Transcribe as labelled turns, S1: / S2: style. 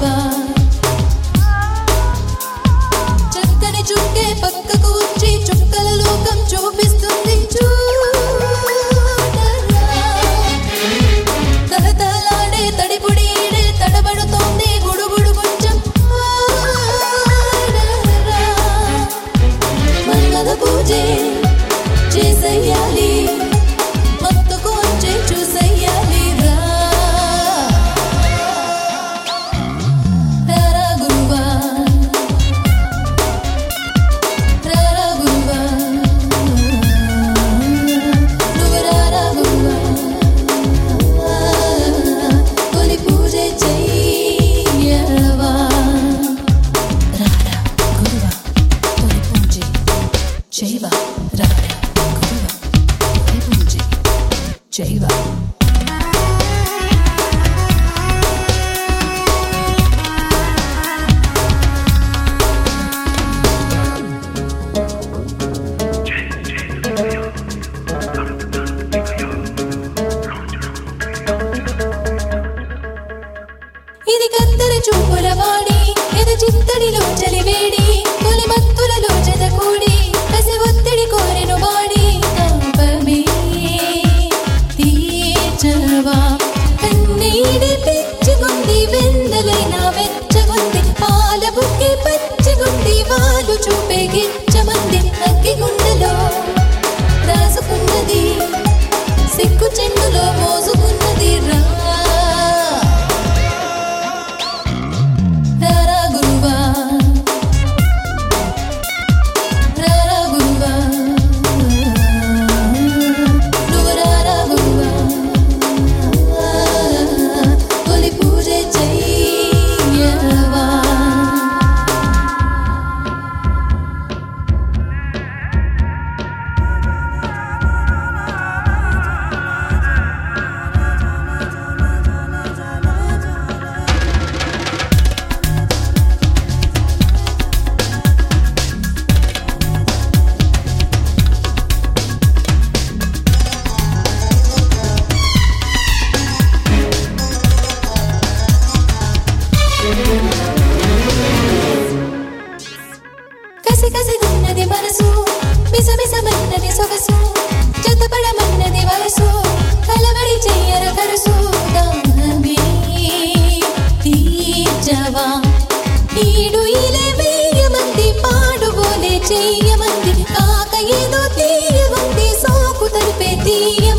S1: గురువా చక్కని చుక్కే పక్కకు వచ్చి చుక్కల లోకం చూపిస్తుంది తహతలాడే తడిపుడి తడబడుతోంది గుడుగుడు కొంచెం మన్మథ పూజే చేసెయ్యాలి మత్తుకు వచ్చే చూసెయ్యాలి రారా గురువా రారా గురువా నువ్వు రారా గురువా తొలి పూజ చెయ్యవా రారా గురువా తొలి పూజ చెయ్యవా రారా గురువా తొలి పూజ చెయ్యవా ఇది కత్తెర చూపుల వాడి ఇది చిత్తడిలో చలివేడి తొలి మత్తులలో జతకూడి కసి ఒత్తిడి కోరెను వాడి తాపమే తీర్చవా కన్నీడి పిచ్చిగుంది వెందలైనా వెచ్చగుంది పాల బుక్కి పచ్చిగుంది వాలు చూపే గిచ్చమంది అగ్గి గుండెలో రాసుకున్నది సిక్కు చెండులో మోసుకున్నది రారా గురువా రారా గురువా నువ్వు రారా గురువా తొలి పూజ చెయ్యవా కసి కసి ఉన్నది మనసు మిసమిసమన్నది సొగసు జతపడమన్నది వయసు కలవడి చెయ్యర కరుసు దాహమే తీర్చవా ఈడు ఇలే వేయమంది పాడుగోలే చెయ్యమంది కాక ఏదో తీయమంది సోకు తలిపే తీయ